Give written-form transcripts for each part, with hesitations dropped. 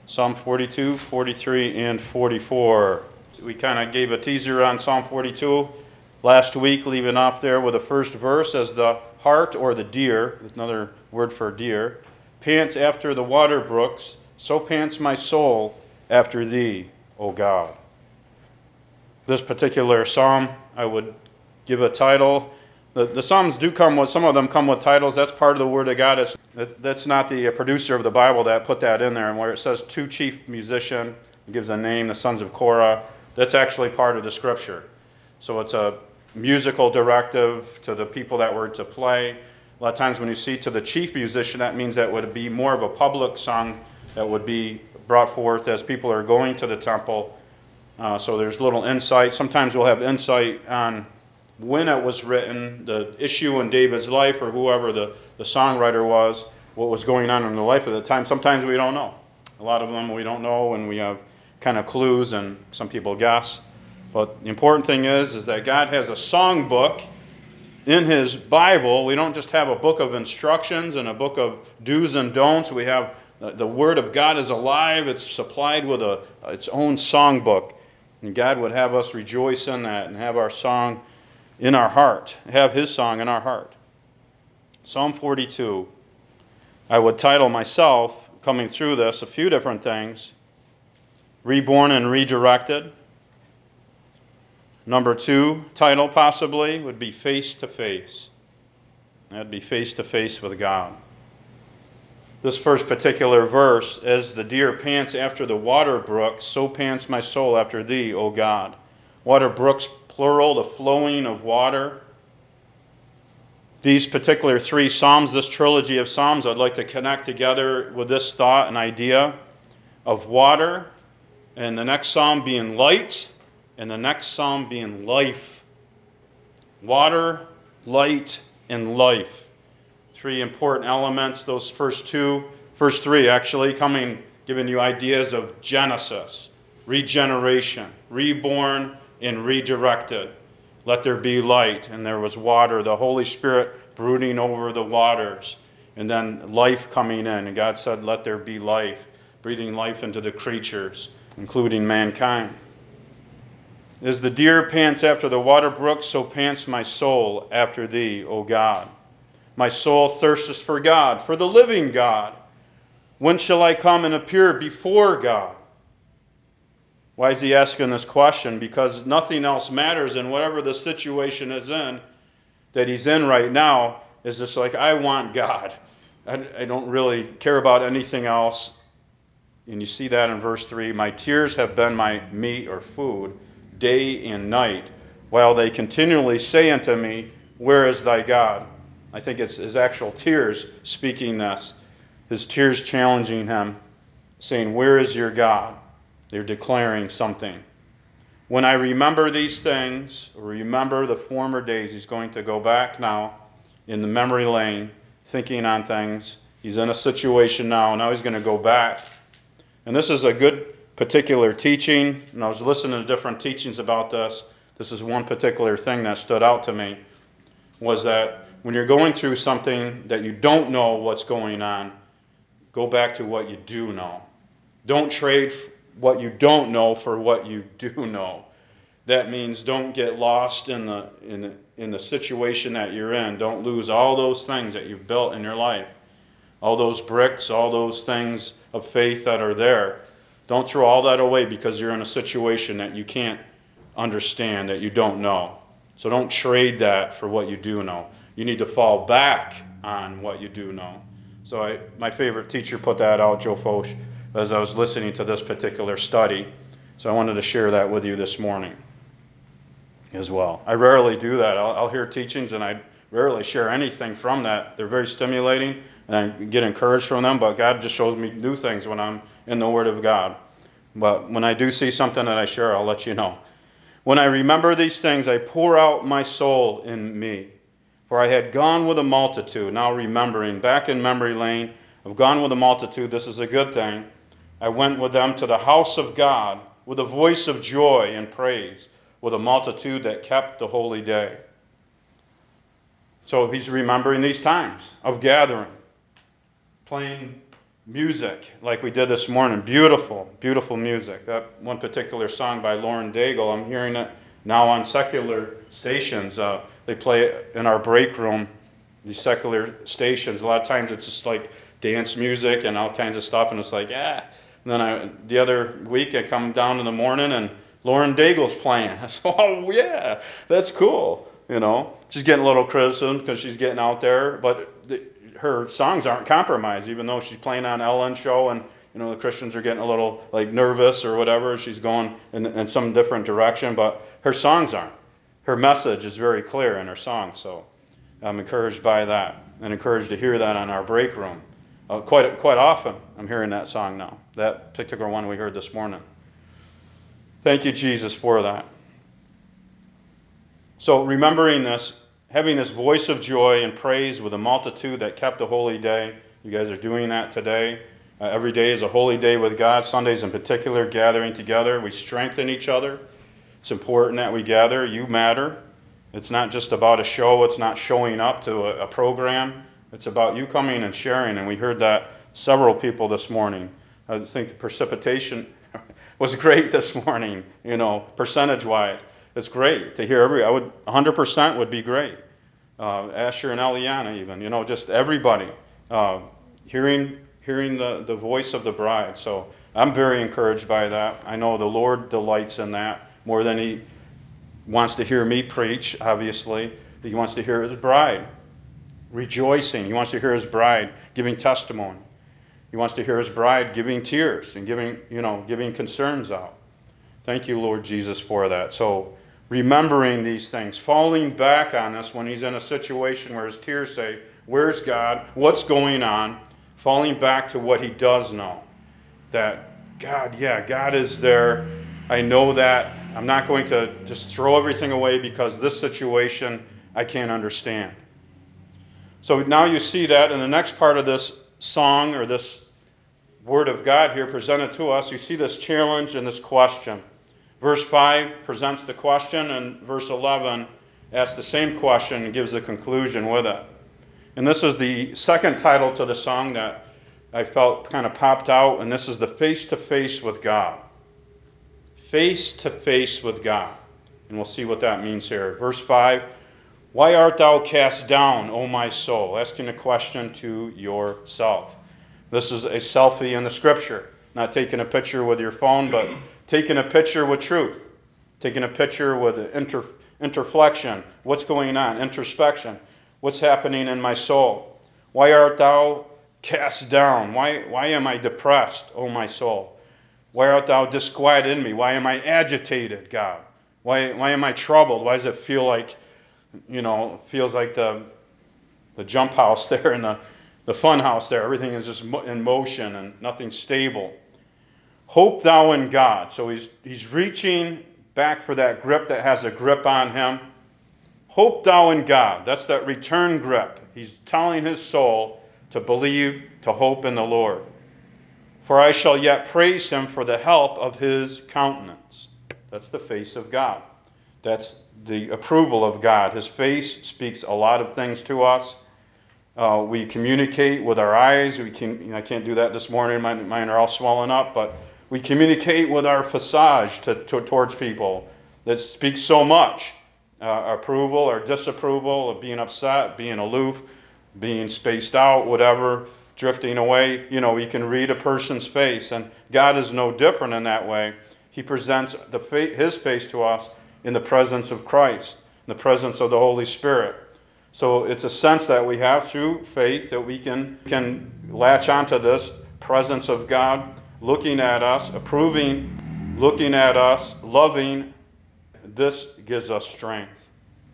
Psalm 42, 43, and 44. We kind of gave a teaser on Psalm 42 last week, leaving off there with the first verse as the hart or the deer, another word for deer, pants after the water brooks, so pants my soul after thee, O God. This particular psalm, I would give a title. The psalms do come with, some of them come with titles. That's part of the Word of God. That's not the producer of the Bible that put that in there. And where it says two chief musician, it gives a name, the sons of Korah. That's actually part of the Scripture. So it's a musical directive to the people that were to play. A lot of times when you see to the chief musician, that means that would be more of a public song that would be brought forth as people are going to the temple. So there's little insight. Sometimes we'll have insight on when it was written, the issue in David's life, or whoever the songwriter was, what was going on in the life at the time. Sometimes we don't know. A lot of them we don't know, and we have kind of clues, and some people guess. But the important thing is that God has a songbook in His Bible. We don't just have a book of instructions and a book of do's and don'ts. We have the Word of God is alive. It's supplied with its own songbook. And God would have us rejoice in that and have our song in our heart, have His song in our heart. Psalm 42. I would title myself, coming through this, a few different things. Reborn and redirected. Number 2 title possibly would be face to face. That'd be face to face with God. This first particular verse, as the deer pants after the water brooks, so pants my soul after thee, O God. Water brooks, plural, the flowing of water. These particular 3 Psalms, this trilogy of Psalms, I'd like to connect together with this thought and idea of water, and the next Psalm being light, and the next Psalm being life. Water, light, and life. 3 important elements. Those first 3 actually, giving you ideas of Genesis, regeneration, reborn, and redirected. Let there be light, and there was water, the Holy Spirit brooding over the waters, and then life coming in. And God said, let there be life, breathing life into the creatures, including mankind. As the deer pants after the water brooks, so pants my soul after thee, O God. My soul thirsteth for God, for the living God. When shall I come and appear before God? Why is he asking this question? Because nothing else matters, and whatever the situation is in, that he's in right now, is just like, I want God. I don't really care about anything else. And you see that in verse 3. My tears have been my meat or food, day and night, while they continually say unto me, where is thy God? I think it's his actual tears speaking this. His tears challenging him, saying, where is your God? They're declaring something. When I remember these things, remember the former days, he's going to go back now in the memory lane, thinking on things. He's in a situation now. Now he's going to go back. And this is a good particular teaching. And I was listening to different teachings about this. This is one particular thing that stood out to me, was that when you're going through something that you don't know what's going on, go back to what you do know. Don't trade what you don't know for what you do know. That means don't get lost in the situation that you're in. Don't lose all those things that you've built in your life. All those bricks, all those things of faith that are there. Don't throw all that away because you're in a situation that you can't understand, that you don't know. So don't trade that for what you do know. You need to fall back on what you do know. So my favorite teacher put that out, Joe Foch, as I was listening to this particular study. So I wanted to share that with you this morning as well. I rarely do that. I'll hear teachings and I rarely share anything from that. They're very stimulating and I get encouraged from them, but God just shows me new things when I'm in the Word of God. But when I do see something that I share, I'll let you know. When I remember these things, I pour out my soul in me. For I had gone with a multitude, now remembering, back in memory lane, I've gone with a multitude, this is a good thing. I went with them to the house of God with a voice of joy and praise, with a multitude that kept the holy day. So he's remembering these times of gathering, playing music like we did this morning. Beautiful, beautiful music. That one particular song by Lauren Daigle, I'm hearing it now on secular stations. They play it in our break room, these secular stations. A lot of times it's just like dance music and all kinds of stuff, and it's like, yeah. And then the other week I come down in the morning and Lauren Daigle's playing. I said, oh yeah, that's cool. You know, she's getting a little criticism because she's getting out there, but her songs aren't compromised, even though she's playing on Ellen's show and the Christians are getting a little like nervous or whatever. She's going in some different direction, but her songs aren't. Her message is very clear in her songs, so I'm encouraged by that and encouraged to hear that on our break room. Quite often I'm hearing that song now, that particular one we heard this morning. Thank you, Jesus, for that. So remembering this, having this voice of joy and praise with a multitude that kept a holy day. You guys are doing that today. Every day is a holy day with God. Sundays in particular, gathering together. We strengthen each other. It's important that we gather. You matter. It's not just about a show. It's not showing up to a program. It's about you coming and sharing. And we heard that several people this morning. I think the precipitation was great this morning, percentage-wise. It's great to hear 100% would be great. Asher and Eliana even, just everybody hearing the voice of the bride. So I'm very encouraged by that. I know the Lord delights in that more than he wants to hear me preach, obviously. He wants to hear his bride rejoicing. He wants to hear his bride giving testimony. He wants to hear his bride giving tears and giving concerns out. Thank you, Lord Jesus, for that. So remembering these things, falling back on us when he's in a situation where his tears say, where's God? What's going on? Falling back to what he does know. That God is there. I know that. I'm not going to just throw everything away because this situation I can't understand. So now you see that in the next part of this song or this word of God here presented to us, you see this challenge and this question. Verse 5 presents the question, and verse 11 asks the same question and gives the conclusion with it. And this is the second title to the song that I felt kind of popped out, and this is the face-to-face with God. Face-to-face with God. And we'll see what that means here. Verse 5, why art thou cast down, O my soul? Asking a question to yourself. This is a selfie in the Scripture. Not taking a picture with your phone, but taking a picture with truth. Taking a picture with interflection. What's going on? Introspection. What's happening in my soul? Why art thou cast down? Why am I depressed, O my soul? Why art thou disquieted in me? Why am I agitated, God? Why am I troubled? Why does it feel like, feels like the jump house there and the fun house there? Everything is just in motion and nothing's stable. Hope thou in God. So he's reaching back for that grip that has a grip on him. Hope thou in God. That's that return grip. He's telling his soul to believe, to hope in the Lord. For I shall yet praise him for the help of his countenance. That's the face of God. That's the approval of God. His face speaks a lot of things to us. We communicate with our eyes. I can't do that this morning. Mine are all swollen up, but we communicate with our visage towards people. That speaks so much. Approval or disapproval, of being upset, being aloof, being spaced out, whatever, drifting away. You can read a person's face, and God is no different in that way. He presents his face to us in the presence of Christ, in the presence of the Holy Spirit. So it's a sense that we have through faith that we can latch onto this presence of God, looking at us, approving, looking at us, loving. This gives us strength.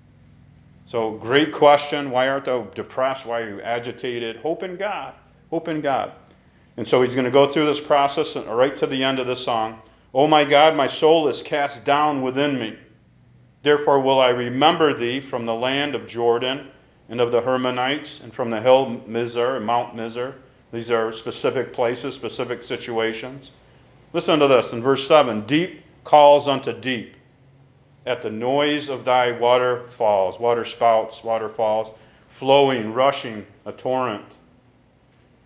So great question. Why art thou depressed? Why are you agitated? Hope in God. Hope in God. And so he's going to go through this process right to the end of the song. Oh my God, my soul is cast down within me. Therefore will I remember thee from the land of Jordan and of the Hermonites and from the hill Mizar and Mount Mizar. These are specific places, specific situations. Listen to this in verse 7. Deep calls unto deep at the noise of thy waterfalls, waterspouts, waterfalls, flowing, rushing, a torrent.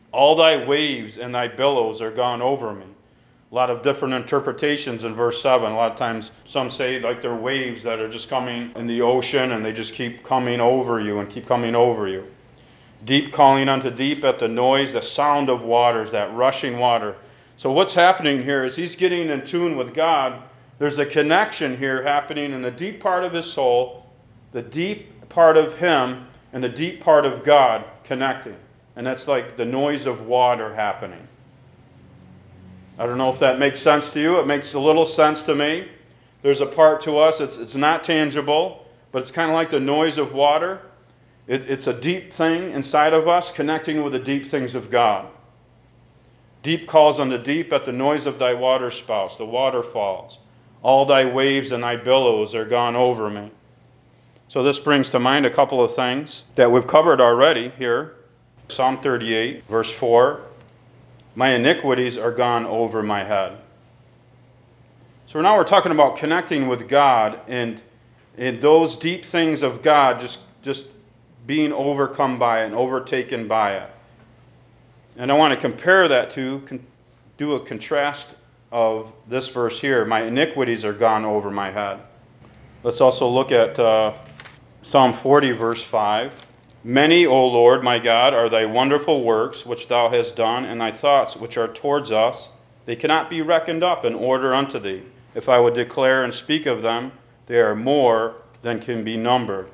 All thy waves and thy billows are gone over me. A lot of different interpretations in verse 7. A lot of times some say like they're waves that are just coming in the ocean and they just keep coming over you and keep coming over you. Deep calling unto deep at the noise, the sound of waters, that rushing water. So what's happening here is he's getting in tune with God. There's a connection here happening in the deep part of his soul, the deep part of him, and the deep part of God connecting. And that's like the noise of water happening. I don't know if that makes sense to you. It makes a little sense to me. There's a part to us, it's not tangible, but it's kind of like the noise of water. It's a deep thing inside of us connecting with the deep things of God. Deep calls unto deep at the noise of thy waterspouts, the waterfalls. All thy waves and thy billows are gone over me. So this brings to mind a couple of things that we've covered already here. Psalm 38, verse 4. My iniquities are gone over my head. So now we're talking about connecting with God and those deep things of God just being overcome by it and overtaken by it. And I want to compare that to, do a contrast of this verse here. My iniquities are gone over my head. Let's also look at Psalm 40, verse 5. Many, O Lord, my God, are thy wonderful works which thou hast done, and thy thoughts which are towards us. They cannot be reckoned up in order unto thee. If I would declare and speak of them, they are more than can be numbered.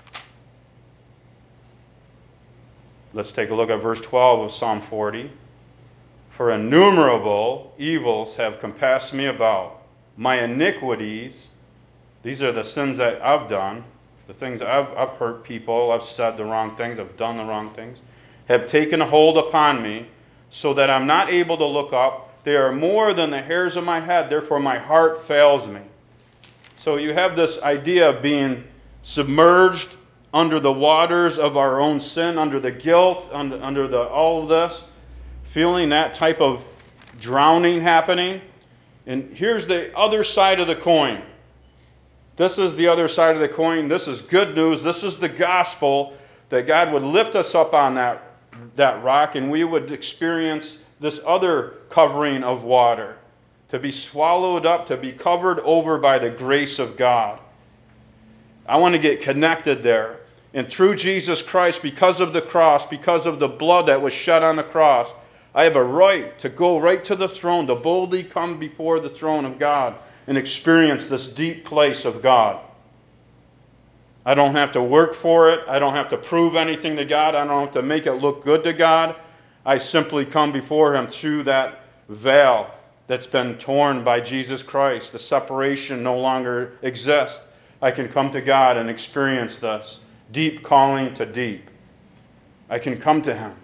Let's take a look at verse 12 of Psalm 40. For innumerable evils have compassed me about. My iniquities, these are the sins that I've done, the things I've hurt people, I've said the wrong things, I've done the wrong things, have taken a hold upon me, so that I'm not able to look up. They are more than the hairs of my head, therefore my heart fails me. So you have this idea of being submerged under the waters of our own sin, under the guilt, under all of this, feeling that type of drowning happening. And here's the other side of the coin. This is the other side of the coin. This is good news. This is the gospel, that God would lift us up on that rock and we would experience this other covering of water, to be swallowed up, to be covered over by the grace of God. I want to get connected there. And through Jesus Christ, because of the cross, because of the blood that was shed on the cross, I have a right to go right to the throne, to boldly come before the throne of God and experience this deep place of God. I don't have to work for it. I don't have to prove anything to God. I don't have to make it look good to God. I simply come before him through that veil that's been torn by Jesus Christ. The separation no longer exists. I can come to God and experience this deep calling to deep. I can come to him.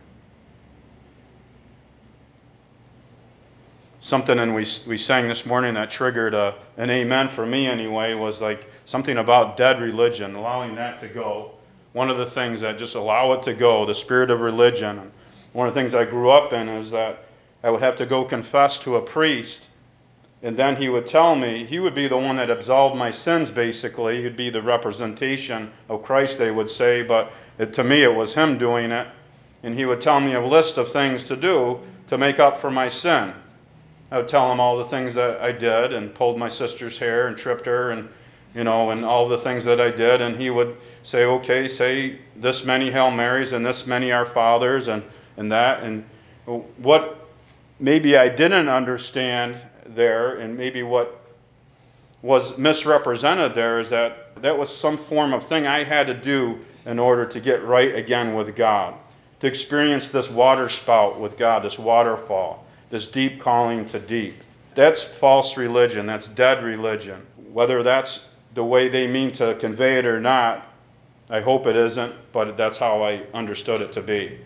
Something, and we sang this morning that triggered an amen for me anyway, was like something about dead religion, allowing that to go. One of the things that just allow it to go, the spirit of religion. And one of the things I grew up in is that I would have to go confess to a priest, and then he would tell me, he would be the one that absolved my sins, basically. He'd be the representation of Christ, they would say, but to me it was him doing it. And he would tell me a list of things to do to make up for my sin. I would tell him all the things that I did, and pulled my sister's hair and tripped her, and and all the things that I did. And he would say, okay, say this many Hail Marys and this many Our Fathers and that. And what maybe I didn't understand there, and maybe what was misrepresented there, is that was some form of thing I had to do in order to get right again with God, to experience this water spout with God, this waterfall, this deep calling to deep. That's false religion. That's dead religion. Whether that's the way they mean to convey it or not, I hope it isn't, but that's how I understood it to be.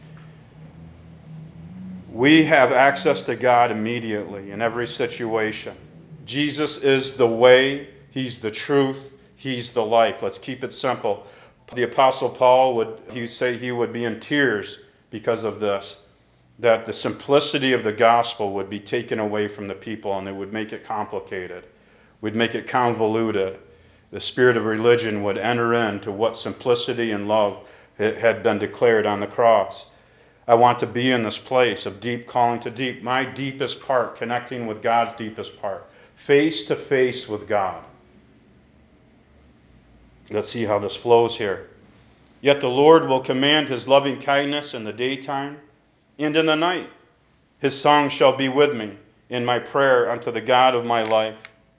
We have access to God immediately in every situation. Jesus is the way, he's the truth, he's the life. Let's keep it simple. The Apostle Paul would say he would be in tears because of this, that the simplicity of the gospel would be taken away from the people, and it would make it complicated, would make it convoluted. The spirit of religion would enter into what simplicity and love had been declared on the cross. I want to be in this place of deep calling to deep, my deepest part, connecting with God's deepest part, face to face with God. Let's see how this flows here. Yet the Lord will command his loving kindness in the daytime and in the night. His song shall be with me in my prayer unto the God of my life.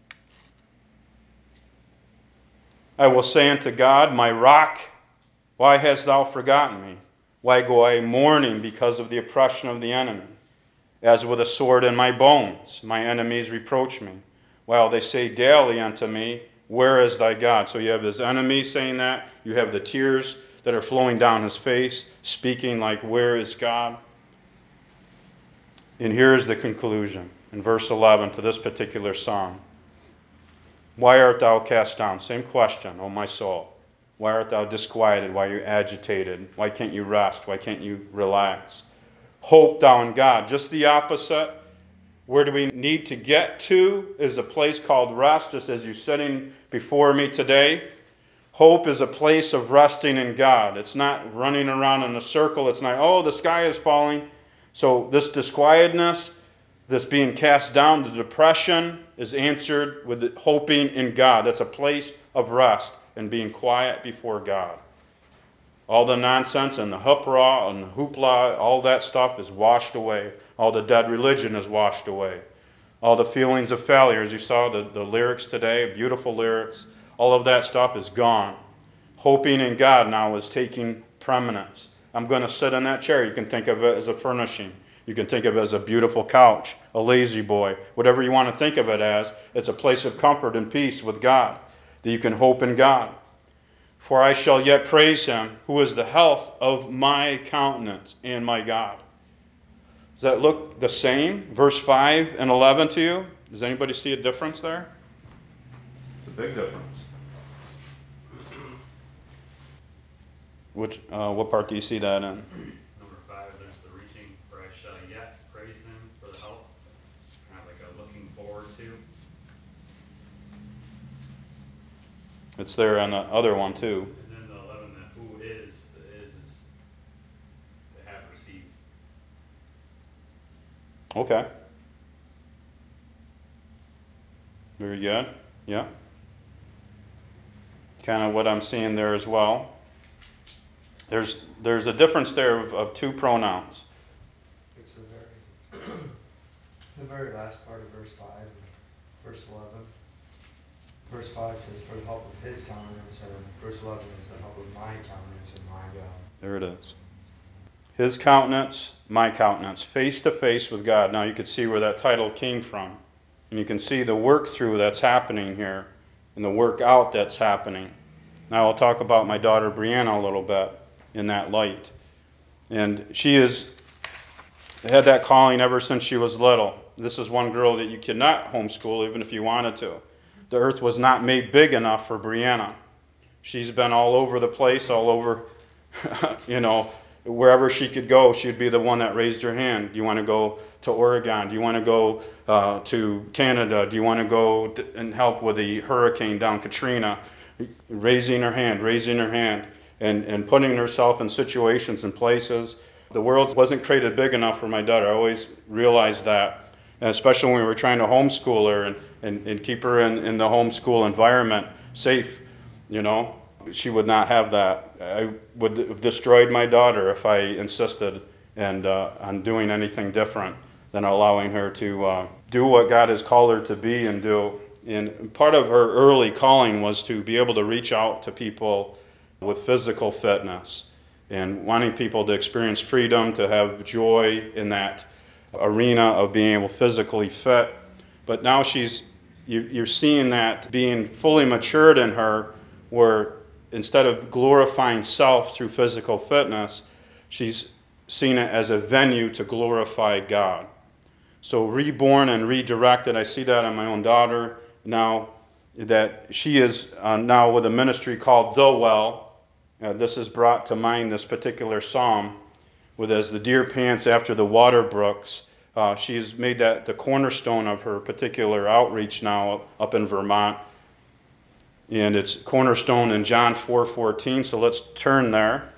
I will say unto God, my rock, why hast thou forgotten me? Why go I mourning because of the oppression of the enemy? As with a sword in my bones, my enemies reproach me, while they say daily unto me, where is thy God? So you have his enemies saying that. You have the tears that are flowing down his face, speaking like, where is God? And here is the conclusion in verse 11 to this particular psalm. Why art thou cast down? Same question, O my soul. Why art thou disquieted? Why are you agitated? Why can't you rest? Why can't you relax? Hope thou in God. Just the opposite. Where do we need to get to is a place called rest, just as you're sitting before me today. Hope is a place of resting in God. It's not running around in a circle. It's not, oh, the sky is falling. So this disquietness, this being cast down, the depression is answered with hoping in God. That's a place of rest and being quiet before God. All the nonsense and the hoopla and the hoopla, all that stuff is washed away. All the dead religion is washed away. All the feelings of failure, as you saw the lyrics today, beautiful lyrics, all of that stuff is gone. Hoping in God now is taking preeminence. I'm going to sit in that chair. You can think of it as a furnishing. You can think of it as a beautiful couch, a lazy boy, whatever you want to think of it as. It's a place of comfort and peace with God, that you can hope in God. For I shall yet praise him, who is the health of my countenance and my God. Does that look the same, verse 5 and 11 to you? Does anybody see a difference there? It's a big difference. What part do you see that in? Number 5, there's the reaching, for I shall yet praise him for the help. Kind of like a looking forward to. It's there on the other one too. And then the 11, that who is, the is the have received. Okay. Very good. Yeah. Kind of what I'm seeing there as well. There's a difference there of two pronouns. It's the very last part of verse 5 and verse 11. Verse 5 says, for the help of his countenance, and verse 11 is the help of my countenance and my God. There it is. His countenance, my countenance, face to face with God. Now you can see where that title came from. And you can see the work through that's happening here and the work out that's happening. Now I'll talk about my daughter Brianna a little bit in that light. And she has had that calling ever since she was little. This is one girl that you cannot homeschool even if you wanted to. The earth was not made big enough for Brianna. She's been all over the place, all over, wherever she could go, she'd be the one that raised her hand. Do you want to go to Oregon? Do you want to go to Canada? Do you want to go and help with the hurricane down Katrina? Raising her hand, and putting herself in situations and places. The world wasn't created big enough for my daughter. I always realized that, and especially when we were trying to homeschool her and keep her in the homeschool environment safe, she would not have that. I would have destroyed my daughter if I insisted on doing anything different than allowing her to do what God has called her to be and do. And part of her early calling was to be able to reach out to people with physical fitness and wanting people to experience freedom, to have joy in that arena of being able to physically fit. But now you're seeing that being fully matured in her, where instead of glorifying self through physical fitness, she's seen it as a venue to glorify God. So reborn and redirected, I see that in my own daughter now, that she is now with a ministry called The Well. This has brought to mind this particular psalm, with as the deer pants after the water brooks. She's made that the cornerstone of her particular outreach now up in Vermont. And it's cornerstone in John 4:14, so let's turn there.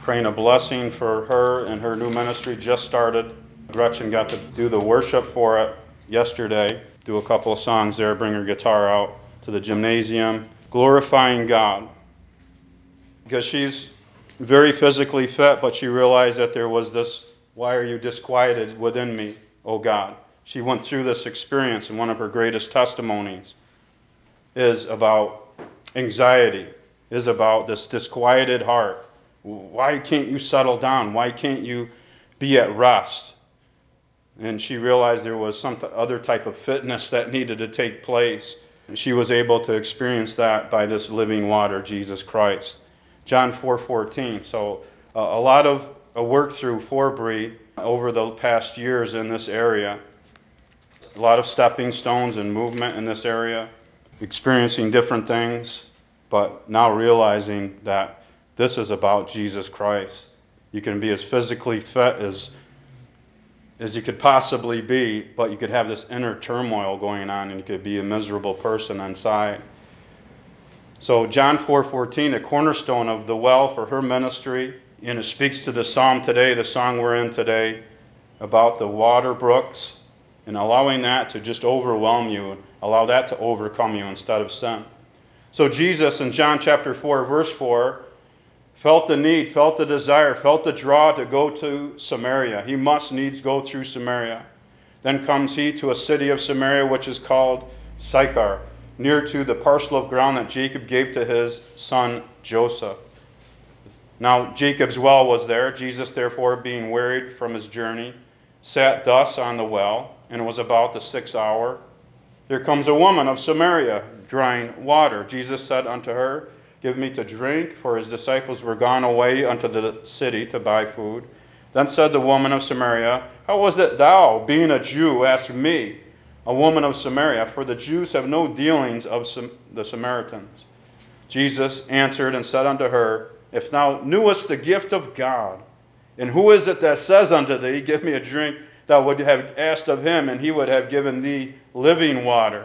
Praying a blessing for her and her new ministry just started. Gretchen got to do the worship for it yesterday, do a couple of songs there, bring her guitar out to the gymnasium, glorifying God. Because she's very physically fit, but she realized that there was this, why are you disquieted within me, O God? She went through this experience, and one of her greatest testimonies is about anxiety, is about this disquieted heart. Why can't you settle down? Why can't you be at rest? And she realized there was some other type of fitness that needed to take place. She was able to experience that by this living water, Jesus Christ. John 4:14. So a lot of work through for Bree over the past years in this area. A lot of stepping stones and movement in this area, experiencing different things, but now realizing that this is about Jesus Christ. You can be as physically fit as you could possibly be, but you could have this inner turmoil going on, and you could be a miserable person inside. So John 4:14, the cornerstone of the well for her ministry, and it speaks to the psalm today, the song we're in today, about the water brooks, and allowing that to just overwhelm you, allow that to overcome you instead of sin. So Jesus in John chapter 4, verse 4, felt the need, felt the desire, felt the draw to go to Samaria. He must needs go through Samaria. Then comes he to a city of Samaria which is called Sychar, near to the parcel of ground that Jacob gave to his son Joseph. Now Jacob's well was there. Jesus, therefore, being wearied from his journey, sat thus on the well, and it was about the 6th hour. Here comes a woman of Samaria, drawing water. Jesus said unto her, Give me to drink, for his disciples were gone away unto the city to buy food. Then said the woman of Samaria, How was it thou, being a Jew, asked me, a woman of Samaria? For the Jews have no dealings of the Samaritans. Jesus answered and said unto her, If thou knewest the gift of God, and who is it that says unto thee, Give me a drink, thou would have asked of him, and he would have given thee living water.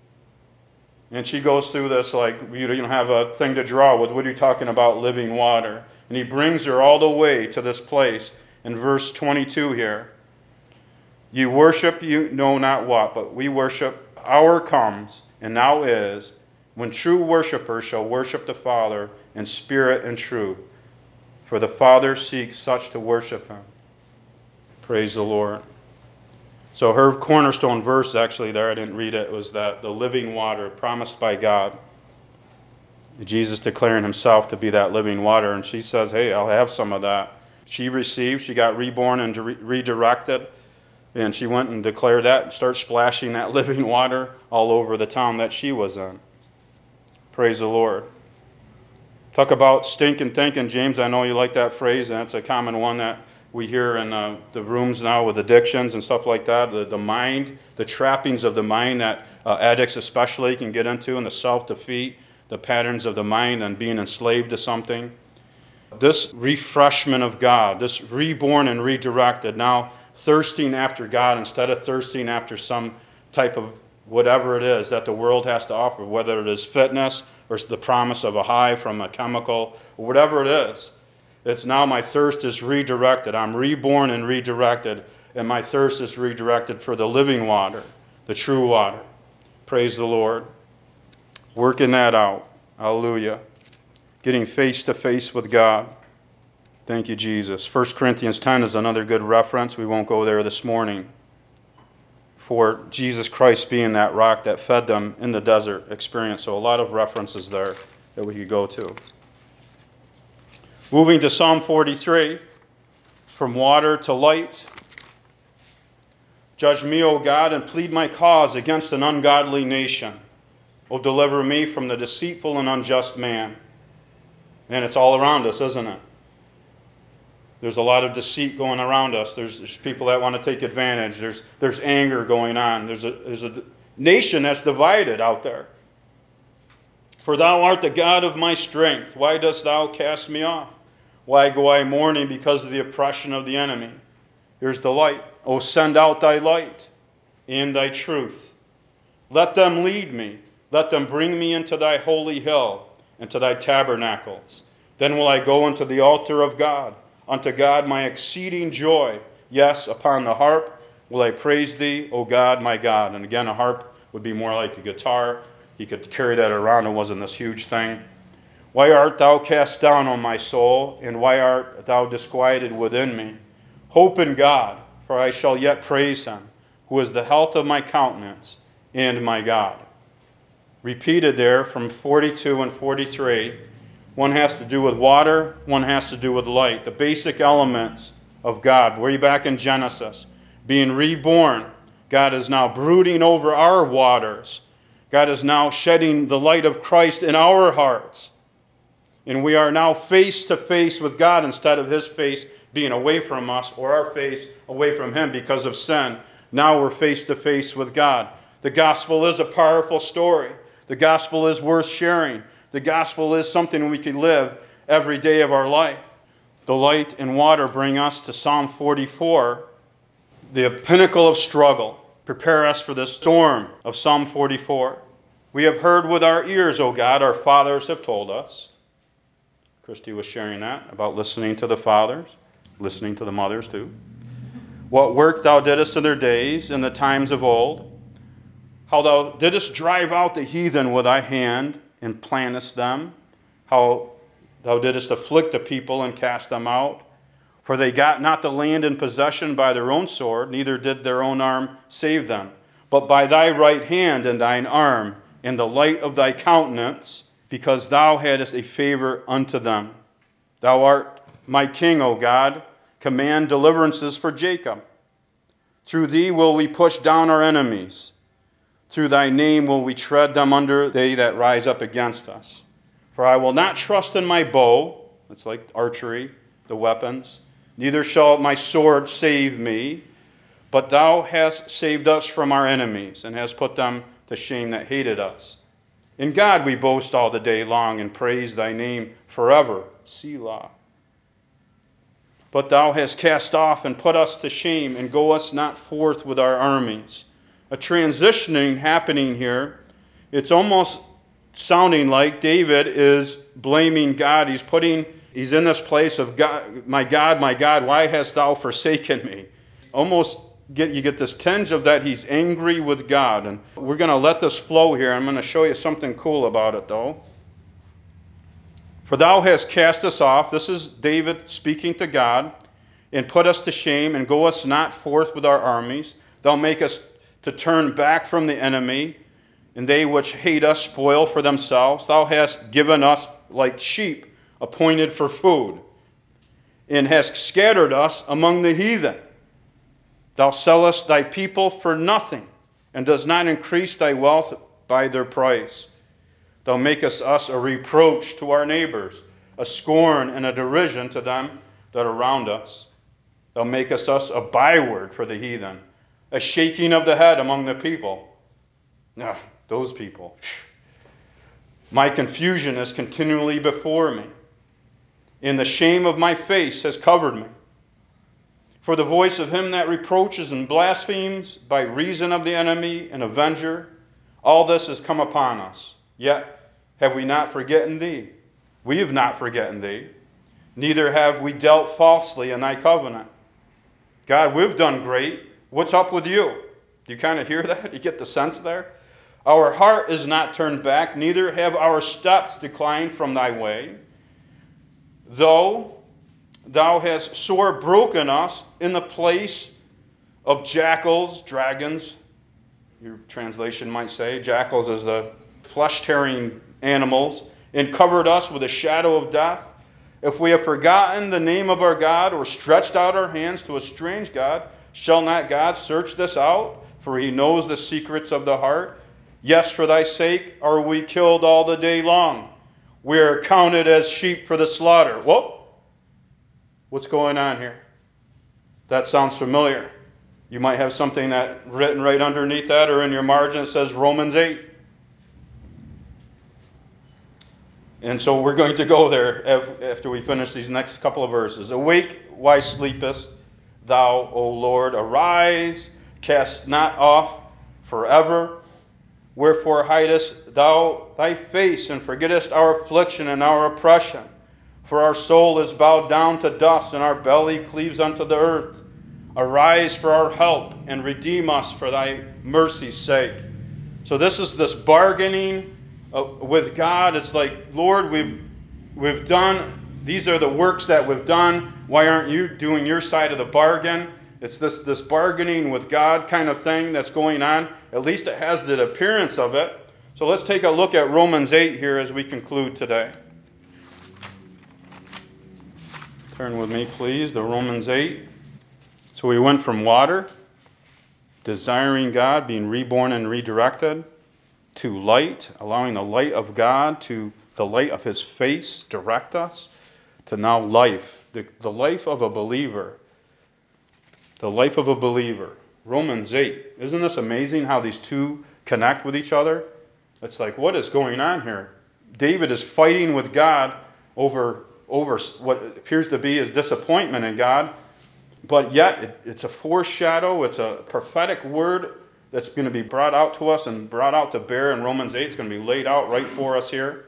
And she goes through this like, you don't have a thing to draw with. What are you talking about, living water? And he brings her all the way to this place in verse 22 here. You worship you know not what, but we worship. Hour comes, and now is, when true worshipers shall worship the Father in spirit and truth. For the Father seeks such to worship him. Praise the Lord. So her cornerstone verse, actually there, I didn't read it, was that the living water promised by God. Jesus declaring himself to be that living water. And she says, hey, I'll have some of that. She received, she got reborn and redirected. And she went and declared that and started splashing that living water all over the town that she was in. Praise the Lord. Talk about stinking thinking, James. I know you like that phrase, and it's a common one that we hear in the rooms now with addictions and stuff like that. The mind, the trappings of the mind that addicts especially can get into, and the self-defeat, the patterns of the mind and being enslaved to something. This refreshment of God, this reborn and redirected, now thirsting after God instead of thirsting after some type of whatever it is that the world has to offer, whether it is fitness or the promise of a high from a chemical, or whatever it is. It's now my thirst is redirected. I'm reborn and redirected, and my thirst is redirected for the living water, the true water. Praise the Lord. Working that out. Hallelujah. Getting face to face with God. Thank you, Jesus. 1 Corinthians 10 is another good reference. We won't go there this morning. For Jesus Christ being that rock that fed them in the desert experience. So a lot of references there that we could go to. Moving to Psalm 43, from water to light. Judge me, O God, and plead my cause against an ungodly nation. O deliver me from the deceitful and unjust man. And it's all around us, isn't it? There's a lot of deceit going around us. There's people that want to take advantage. There's anger going on. There's a nation that's divided out there. For thou art the God of my strength. Why dost thou cast me off? Why go I mourning because of the oppression of the enemy? Here's the light. O send out thy light and thy truth. Let them lead me. Let them bring me into thy holy hill and to thy tabernacles, Then will I go unto the altar of God, unto God my exceeding joy. Yes, upon the harp will I praise thee, O God, my God. And again, a harp would be more like a guitar. He could carry that around. It wasn't this huge thing. Why art thou cast down, O my soul, and why art thou disquieted within me? Hope in God, for I shall yet praise him, who is the health of my countenance and my God. Repeated there from 42 and 43. One has to do with water, one has to do with light. The basic elements of God. Way back in Genesis. Being reborn. God is now brooding over our waters. God is now shedding the light of Christ in our hearts. And we are now face to face with God instead of his face being away from us or our face away from him because of sin. Now we're face to face with God. The gospel is a powerful story. The gospel is worth sharing. The gospel is something we can live every day of our life. The light and water bring us to Psalm 44, the pinnacle of struggle. Prepare us for the storm of Psalm 44. We have heard with our ears, O God, our fathers have told us. Christy was sharing that about listening to the fathers, listening to the mothers too. What work thou didst in their days, in the times of old, how thou didst drive out the heathen with thy hand, and plantest them, how thou didst afflict the people and cast them out. For they got not the land in possession by their own sword, neither did their own arm save them. But by thy right hand and thine arm, and the light of thy countenance, because thou hadst a favor unto them. Thou art my king, O God. Command deliverances for Jacob. Through thee will we push down our enemies. Through thy name will we tread them under, they that rise up against us. For I will not trust in my bow, it's like archery, the weapons, neither shall my sword save me, but thou hast saved us from our enemies, and hast put them to shame that hated us. In God we boast all the day long, and praise thy name forever. Selah. But thou hast cast off and put us to shame, and go us not forth with our armies. A transitioning happening here. It's almost sounding like David is blaming God. He's in this place of God, my God, why hast thou forsaken me? Almost you get this tinge of that he's angry with God. And we're going to let this flow here. I'm going to show you something cool about it though. For thou hast cast us off, this is David speaking to God, and put us to shame, and go us not forth with our armies. Thou make us to turn back from the enemy, and they which hate us spoil for themselves. Thou hast given us like sheep appointed for food, and hast scattered us among the heathen. Thou sellest thy people for nothing, and does not increase thy wealth by their price. Thou makest us a reproach to our neighbors, a scorn and a derision to them that are around us. Thou makest us a byword for the heathen, a shaking of the head among the people. Those people. My confusion is continually before me, and the shame of my face has covered me. For the voice of him that reproaches and blasphemes by reason of the enemy and avenger, all this has come upon us. Yet have we not forgotten thee? We have not forgotten thee. Neither have we dealt falsely in thy covenant. God, we've done great. What's up with you? Do you kind of hear that? You get the sense there? Our heart is not turned back, neither have our steps declined from thy way. Though thou hast sore broken us in the place of jackals, dragons, your translation might say. Jackals is the flesh-tearing animals, and covered us with a shadow of death. If we have forgotten the name of our God, or stretched out our hands to a strange God, shall not God search this out? For he knows the secrets of the heart. Yes, for thy sake are we killed all the day long. We are counted as sheep for the slaughter. Whoa! What's going on here? That sounds familiar. You might have something that written right underneath that, or in your margin it says Romans 8. And so we're going to go there after we finish these next couple of verses. Awake, why sleepest thou, O Lord? Arise, cast not off forever. Wherefore hidest thou thy face, and forgettest our affliction and our oppression? for our soul is bowed down to dust, and our belly cleaves unto the earth. Arise for our help, and redeem us for thy mercy's sake. So this is this bargaining with God. It's like, Lord, we've done, these are the works that we've done. Why aren't you doing your side of the bargain? It's this bargaining with God kind of thing that's going on. At least it has the appearance of it. So let's take a look at Romans 8 here as we conclude today. Turn with me, please, to Romans 8. So we went from water, desiring God, being reborn and redirected, to light, allowing the light of God to the light of his face direct us, to now life, the life of a believer. The life of a believer. Romans 8. Isn't this amazing how these two connect with each other? It's like, what is going on here? David is fighting with God over what appears to be his disappointment in God, but yet it's a foreshadow, it's a prophetic word that's going to be brought out to us and brought out to bear in Romans 8. It's going to be laid out right for us here.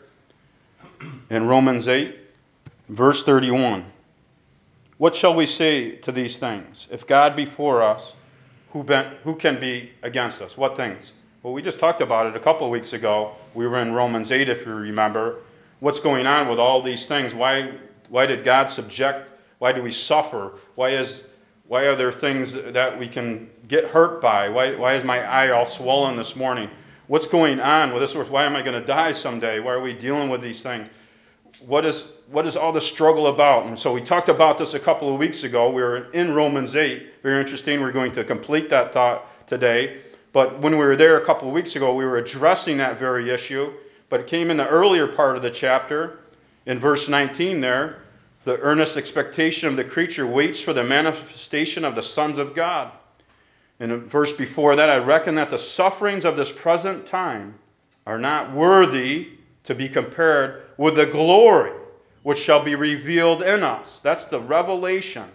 In Romans 8, verse 31. What shall we say to these things? If God be for us, who can be against us? What things? Well, we just talked about it a couple of weeks ago. We were in Romans 8, if you remember. What's going on with all these things? Why did God subject? Why do we suffer? Why are there things that we can get hurt by? Why is my eye all swollen this morning? What's going on with this? Why am I going to die someday? Why are we dealing with these things? What is all the struggle about? And so we talked about this a couple of weeks ago. We were in Romans 8. Very interesting. We're going to complete that thought today. But when we were there a couple of weeks ago, we were addressing that very issue. But it came in the earlier part of the chapter, in verse 19 there. The earnest expectation of the creature waits for the manifestation of the sons of God. In a verse before that, I reckon that the sufferings of this present time are not worthy to be compared with the glory which shall be revealed in us. That's the revelation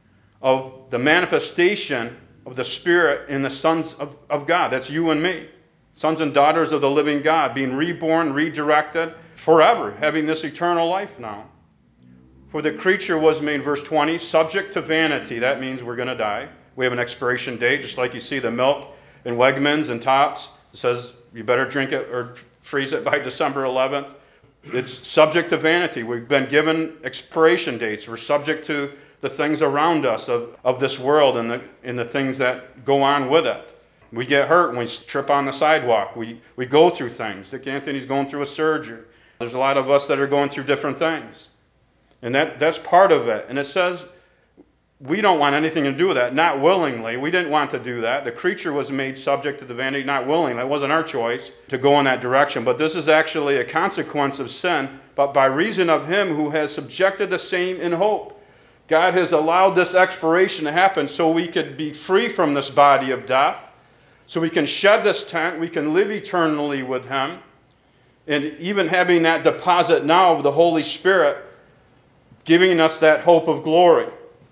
of the manifestation of the Spirit in the sons of God. That's you and me. Sons and daughters of the living God, being reborn, redirected, forever, having this eternal life now. For the creature was made, verse 20, subject to vanity. That means we're going to die. We have an expiration date, just like you see the milk in Wegmans and Tops. It says you better drink it or freeze it by December 11th. It's subject to vanity. We've been given expiration dates. We're subject to the things around us of this world and the things that go on with it. We get hurt when we trip on the sidewalk. We go through things. Dick Anthony's going through a surgery. There's a lot of us that are going through different things. And that's part of it. And it says we don't want anything to do with that, not willingly. We didn't want to do that. The creature was made subject to the vanity, not willingly. It wasn't our choice to go in that direction. But this is actually a consequence of sin, but by reason of him who has subjected the same in hope. God has allowed this expiration to happen so we could be free from this body of death, so we can shed this tent, we can live eternally with him, and even having that deposit now of the Holy Spirit, giving us that hope of glory.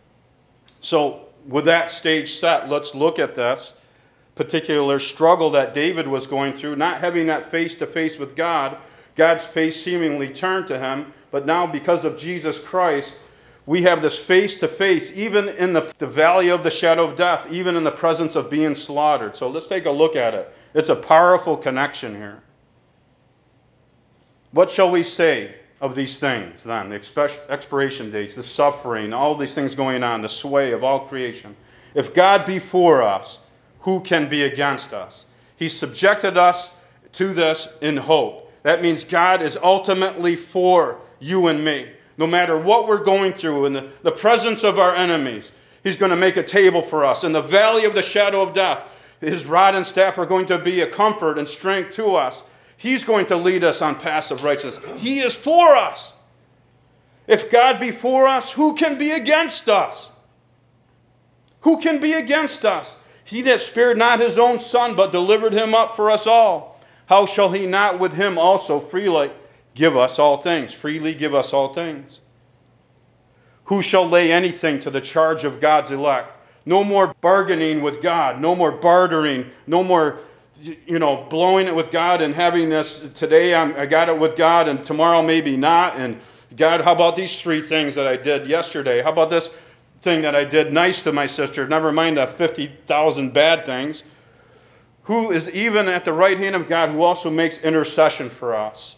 So with that stage set, let's look at this particular struggle that David was going through, not having that face-to-face with God, God's face seemingly turned to him, but now because of Jesus Christ, we have this face-to-face, even in the valley of the shadow of death, even in the presence of being slaughtered. So let's take a look at it. It's a powerful connection here. What shall we say of these things then? The expiration dates, the suffering, all these things going on, the sway of all creation. If God be for us, who can be against us? He subjected us to this in hope. That means God is ultimately for you and me. No matter what we're going through in the presence of our enemies, he's going to make a table for us. In the valley of the shadow of death, his rod and staff are going to be a comfort and strength to us. He's going to lead us on paths of righteousness. He is for us. If God be for us, who can be against us? Who can be against us? He that spared not his own son, but delivered him up for us all. How shall he not with him also freely give us all things? Freely give us all things. Who shall lay anything to the charge of God's elect? No more bargaining with God. No more bartering. No more blowing it with God and having this, today I got it with God and tomorrow maybe not, and God, how about these 3 things that I did yesterday? How about this thing that I did nice to my sister? Never mind the 50,000 bad things. Who is even at the right hand of God, who also makes intercession for us.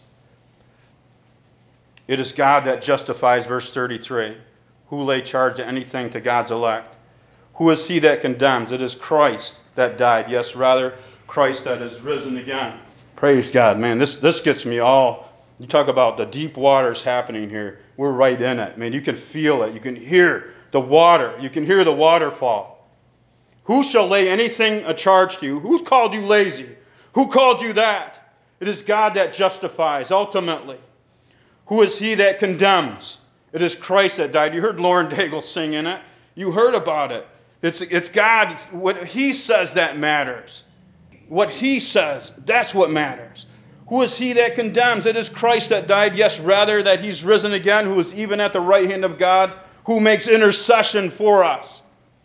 It is God that justifies, verse 33. Who lay charge to anything to God's elect? Who is he that condemns? It is Christ that died. Yes, rather, Christ that is risen again. Praise God. Man, this gets me all. You talk about the deep waters happening here. We're right in it. Man, you can feel it. You can hear the water. You can hear the waterfall. Who shall lay anything a charge to you? Who's called you lazy? Who called you that? It is God that justifies ultimately. Who is he that condemns? It is Christ that died. You heard Lauren Daigle sing in it. You heard about it. It's God. What he says that matters. What he says, that's what matters. Who is he that condemns? It is Christ that died. Yes, rather that he's risen again, who is even at the right hand of God, who makes intercession for us.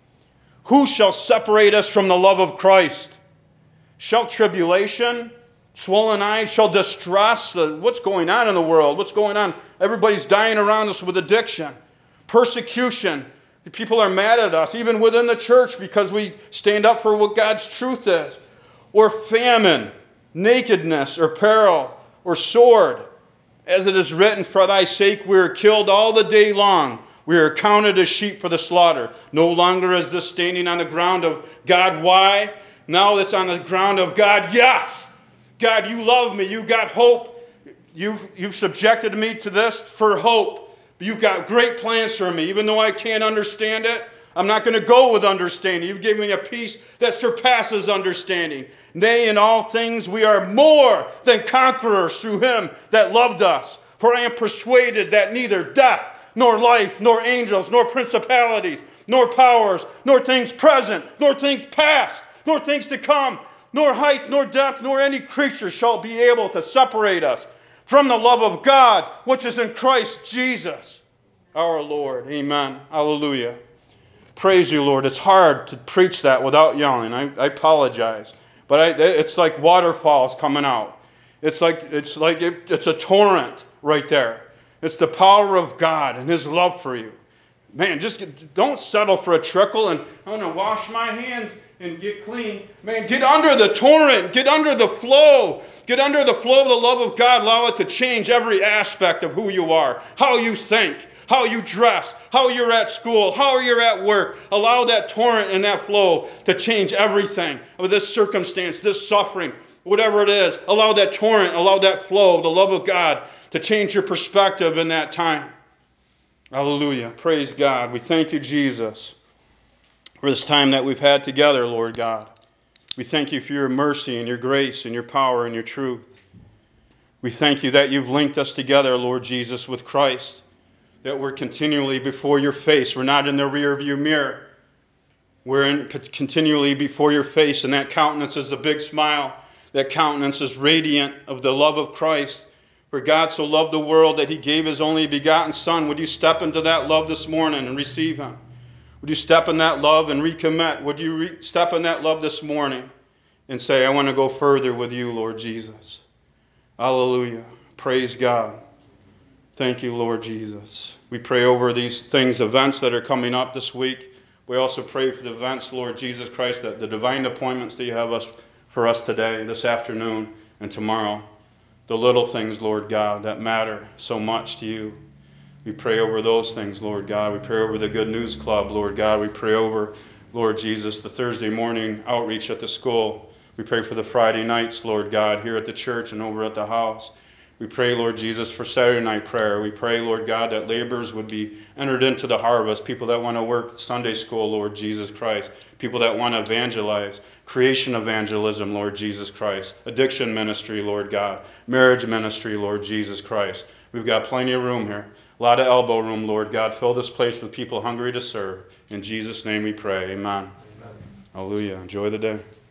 Who shall separate us from the love of Christ? Shall tribulation, swollen eyes, shall distress? What's going on in the world? What's going on? Everybody's dying around us with addiction. Persecution. People are mad at us, even within the church, because we stand up for what God's truth is. Or famine, nakedness, or peril, or sword. As it is written, for thy sake we are killed all the day long. We are counted as sheep for the slaughter. No longer is this standing on the ground of God, why? Now it's on the ground of God, yes. God, you love me. You got hope. You've subjected me to this for hope. You've got great plans for me. Even though I can't understand it, I'm not going to go with understanding. You've given me a peace that surpasses understanding. Nay, in all things we are more than conquerors through him that loved us. For I am persuaded that neither death, nor life, nor angels, nor principalities, nor powers, nor things present, nor things past, nor things to come, nor height, nor depth, nor any creature shall be able to separate us from the love of God, which is in Christ Jesus, our Lord. Amen. Hallelujah. Praise you, Lord. It's hard to preach that without yelling. I apologize. But it's like waterfalls coming out. It's a torrent right there. It's the power of God and his love for you. Man, don't settle for a trickle and, I'm going to wash my hands and get clean. Man, get under the torrent. Get under the flow. Get under the flow of the love of God. Allow it to change every aspect of who you are, how you think, how you dress, how you're at school, how you're at work. Allow that torrent and that flow to change everything of this circumstance, this suffering, whatever it is. Allow that torrent, allow that flow, the love of God, to change your perspective in that time. Hallelujah. Praise God. We thank you, Jesus, for this time that we've had together, Lord God. We thank you for your mercy and your grace and your power and your truth. We thank you that you've linked us together, Lord Jesus, with Christ, that we're continually before your face. We're not in the rearview mirror. We're continually before your face, and that countenance is a big smile. That countenance is radiant of the love of Christ. For God so loved the world that he gave his only begotten Son. Would you step into that love this morning and receive him? Would you step in that love and recommit? Would you step in that love this morning and say, I want to go further with you, Lord Jesus? Hallelujah. Praise God. Thank you, Lord Jesus. We pray over these things, events that are coming up this week. We also pray for the events, Lord Jesus Christ, that the divine appointments that you have for us today, this afternoon, and tomorrow. The little things, Lord God, that matter so much to you. We pray over those things, Lord God. We pray over the Good News Club, Lord God. We pray over, Lord Jesus, the Thursday morning outreach at the school. We pray for the Friday nights, Lord God, here at the church and over at the house. We pray, Lord Jesus, for Saturday night prayer. We pray, Lord God, that laborers would be entered into the harvest, people that want to work Sunday school, Lord Jesus Christ, people that want to evangelize, creation evangelism, Lord Jesus Christ, addiction ministry, Lord God, marriage ministry, Lord Jesus Christ. We've got plenty of room here, a lot of elbow room, Lord God. Fill this place with people hungry to serve. In Jesus' name we pray. Amen. Hallelujah. Enjoy the day.